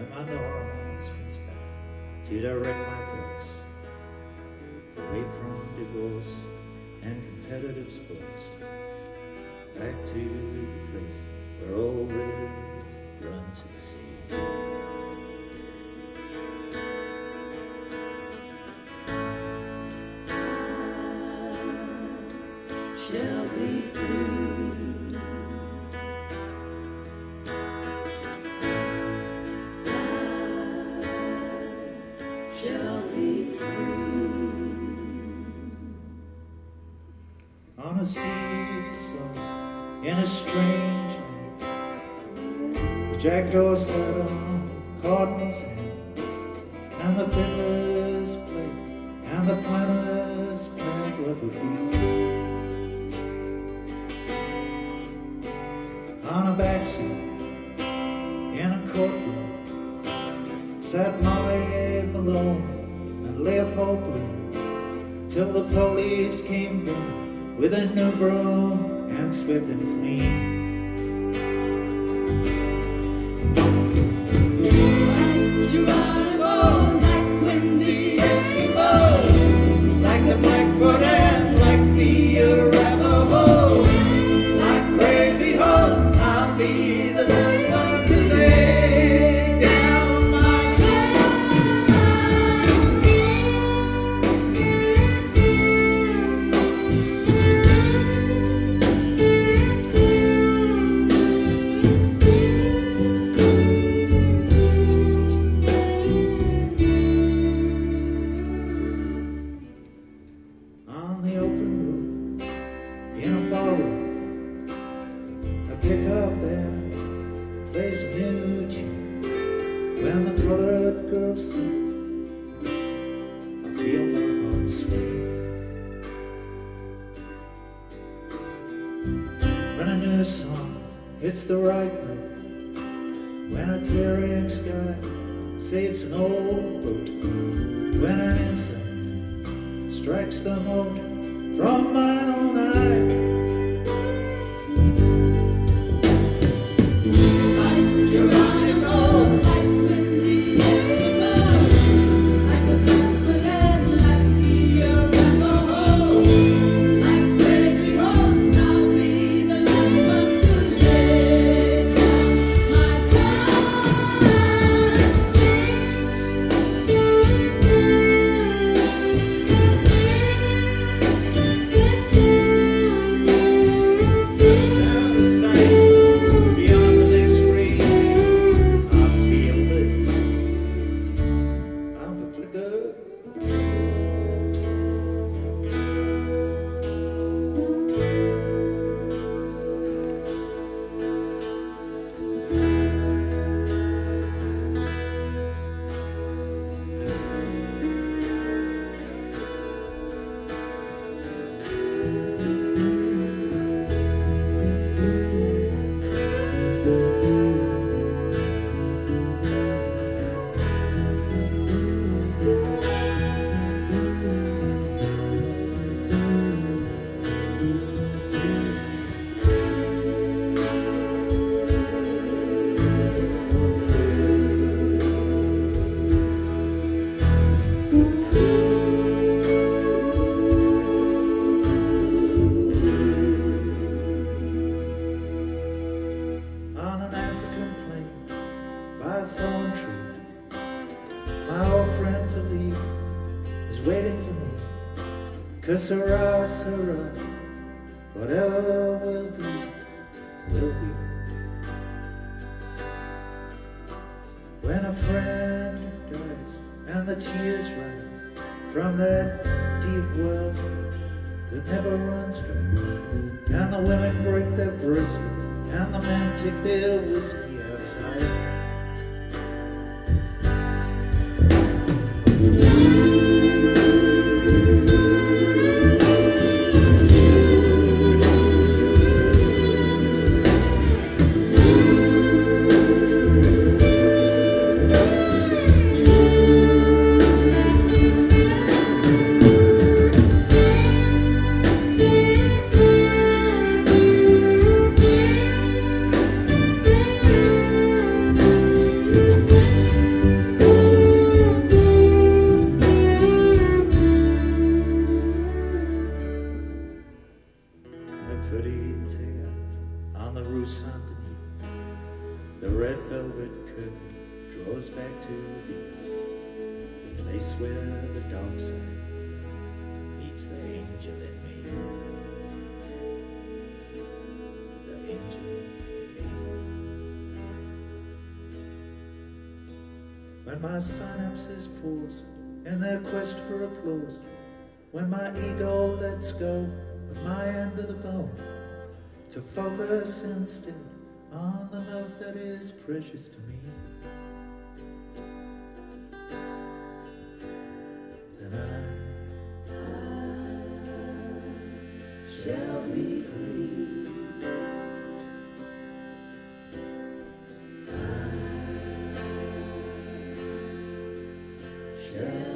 when my normal spins back to direct my thoughts away from divorce and competitive sports, back to the place where all rivers run to the sea. Shall be free. I shall be free. On a seesaw in a strange land, the jackdaw sat on Cardinal's hand, and the fiddlers played, and the planners planned what would be. On a backseat in a courtroom sat Molly Malone and Leopold Bloom, till the police came in with a new broom and swept them clean. Like Geronimo, like Wendy Eskimo, like the Blackfoot and like the Arapaho, like crazy horse, I'll be the last one to lay down my gun. On the open road in a barroom, I pick up and plays a new tune. When the colored girls sing, I feel my heart sway. When a new song hits the right note, when a clearing sky saves an old boat, when an insect strikes the mote from mine own eye. Like Geronimo, like Wendy Eskimo, like the Blackfoot and like the Arapaho, like crazy horse, I'll be the last one to lay down my gun. Down the sight beyond the next green, I feel it of a flicker. On an African plain by a thorn tree, my old friend Philippe is waiting for me. Que sera, sera, whatever will be, will be. When a friend dies and the tears rise from that deep well that never runs dry, and the women break their bracelets and the men take their whiskey outside. pretty tale on the Rue Saint-Denis. The red velvet curtain draws back to the place where the dark side meets the angel in me. The angel in me. When my synapses pause in their quest for applause, when my ego lets go of my end of the bone, to focus instead on the love that is precious to me, then I shall be free. I shall